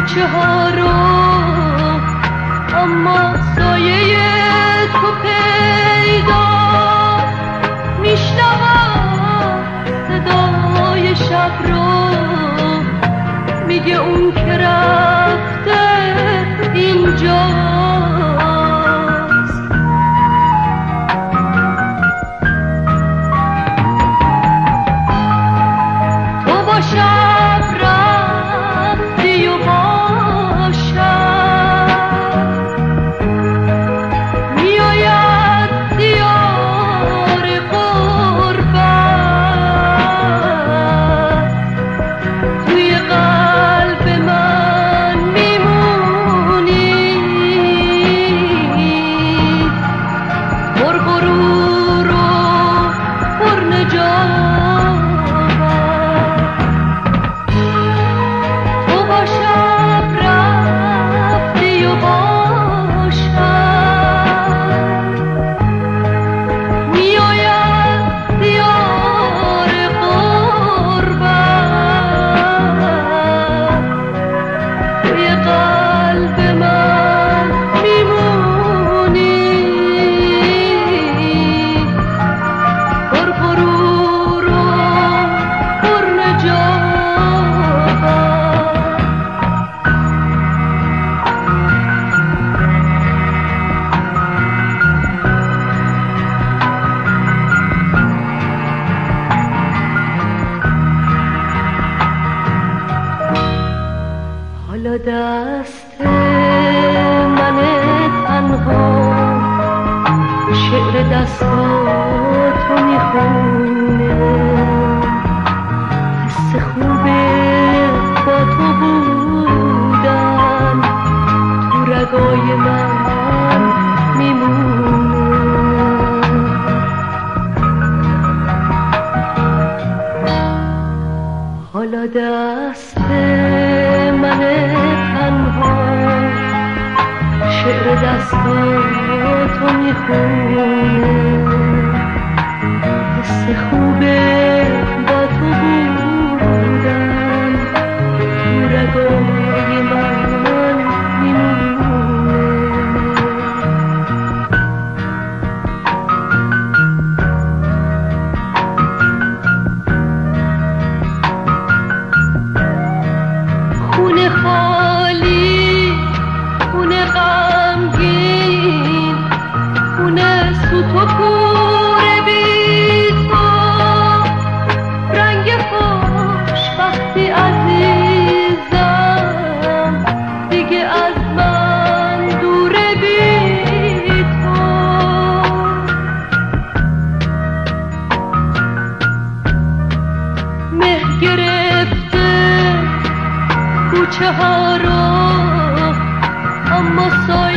کوچه ها رو، اما سایه تو پیدا میشنوم صدای شب رو، میگه اون که رفته اینجاست. تو با شب رفتی و با شب میآید دیار غربت، توی قلب من میمونی پر غرور و پر نجات. تو با شب رفتی و با شب میآید دیار غربت، توی قلب من میمونی پر غرور و پر نجات. حالا دست من تنها شعر دستاتو میخونه، حس خوبه با تو بودن تو رگای من میمونه. حالا دست من تنها شعر دستاتو میخونه، حس خوبه با تو بودن تو رگای من میمونه. خونه خالی، خونه غمگین، خونه سوت و کوره بی تو، رنگ خوشبختی عزیزم دیگه از من دوره بی تو. مه گرفته کوچه ها رو، اما